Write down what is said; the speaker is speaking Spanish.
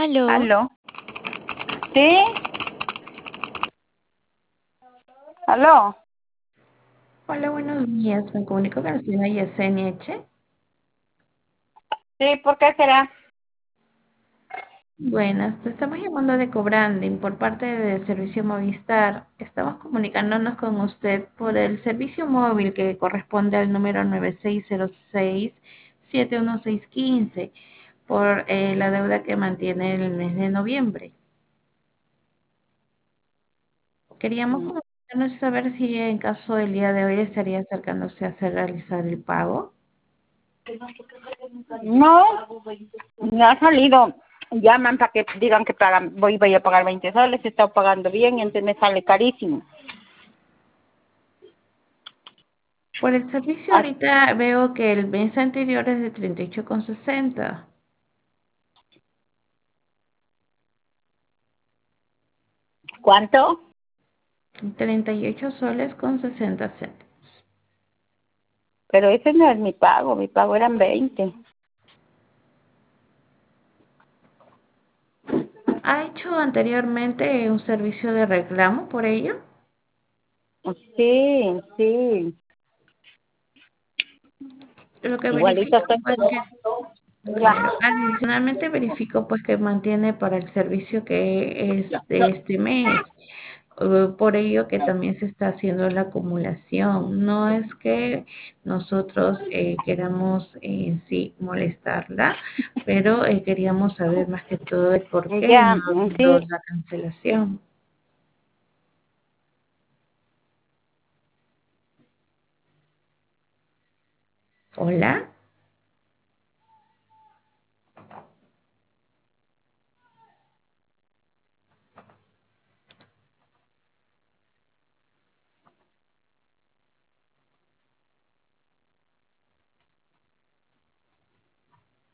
Aló, Aló. ¿Sí? ¿Aló? Hola, buenos días. Me comunico con la señora Yesenia Eche. Sí, ¿por qué será? Buenas, te estamos llamando de Cobranding por parte del servicio Movistar. Estamos comunicándonos con usted por el servicio móvil que corresponde al número 9606-71615 por la deuda que mantiene el mes de noviembre. Queríamos comunicarnos y saber si en caso del día de hoy estaría acercándose a hacer realizar el pago. No, me ha salido. Llaman para que digan que pagan, voy a pagar 20 soles, he estado pagando bien y entonces me sale carísimo. Por el servicio ¿A ahorita veo que el mes anterior es de 38,60. ¿Cuánto? 38 soles con 60 céntimos. Pero ese no es mi pago eran 20. ¿Ha hecho anteriormente un servicio de reclamo por ello? Sí, sí. Lo que Igualito verifico estoy. pues que, claro, Ya. adicionalmente verifico pues que mantiene para el servicio que es de este mes. Por ello que también se está haciendo la acumulación. No es que nosotros queramos en sí molestarla, pero queríamos saber más que todo el por qué Ya, no ha habido sí. la cancelación. Hola.